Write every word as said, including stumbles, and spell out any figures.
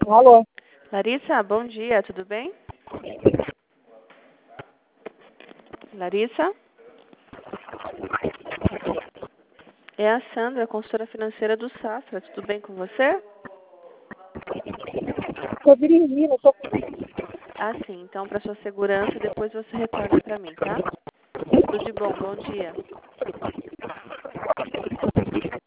Alô? Larissa, bom dia, tudo bem? Larissa? É a Sandra, consultora financeira do Safra. Tudo bem com você? Estou dirigindo, estou... Ah, sim. Então, para sua segurança, depois você retorna para mim, tá? Tudo de bom. Bom dia.